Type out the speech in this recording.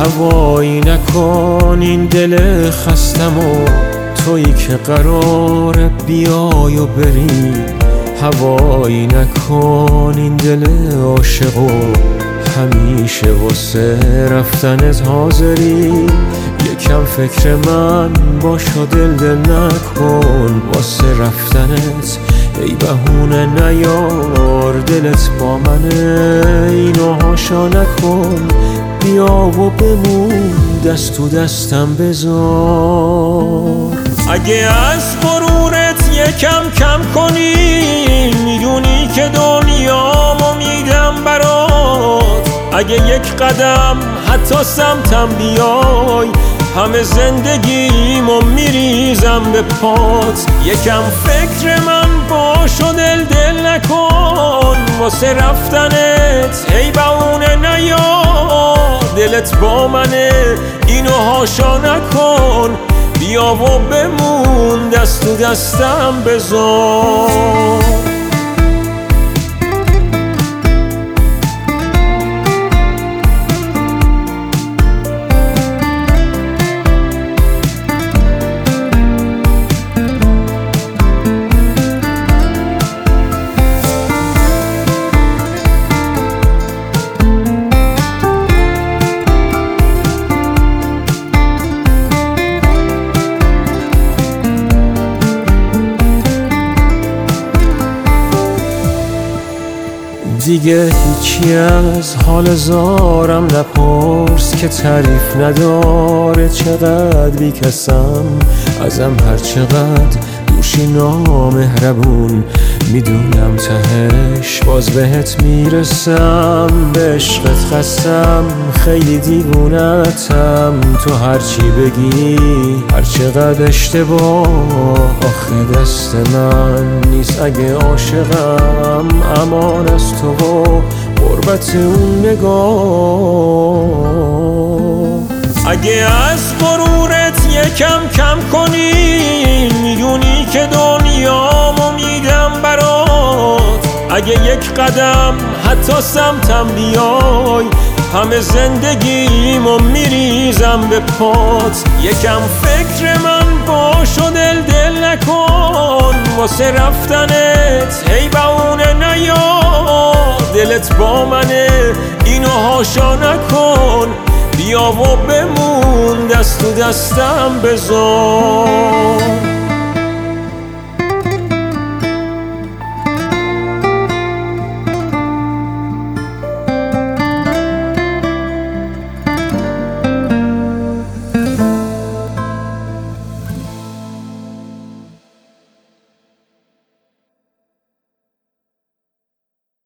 هوایی نکن این دل خستم و تویی که قراره بیای و بری. هوایی نکن این دل عاشق و همیشه واسه رفتنت حاضری. یکم فکر من باش و دل نکن واسه رفتنت ای بهونه نیار. دلت با منه اینو هاشا نکن، بیا و بمون دست تو دستم بذار. اگه از غرورت یکم کم کنی میدونی که دنیامو میدم برات. اگه یک قدم حتی سمتم بیای همه زندگیمو میریزم به پات. یکم فکر من باش و دل نکن واسه رفتنت ای بهونه نیار. دلت با منه اینو هاشا نکن، بیا و بمون دست تو دستم بذار. دیگه هیچی از حال زارم نپرس که تعریف نداره چقدر بیکسم ازم. هر چقدر دوشی نامهربون میدونم تهش باز بهت میرسم. به عشقت خستم خیلی دیوونتم، تو هرچی بگی هر چقدر اشتباه آخه دست من نیست. اگه عاشقم امان از تو و قربت اون نگاه. اگه از غرورت یکم کم کنی میدونی که دنیامو میدم برات. اگه یک قدم حتی سمتم بیای همه زندگیمو میریزم به پات. یکم فکر من باش و دل نکن واسه رفتنت ای بهونه نیار. دلت با منه اینو هاشا نکن، بیا و بمون دست تو دستم بذار.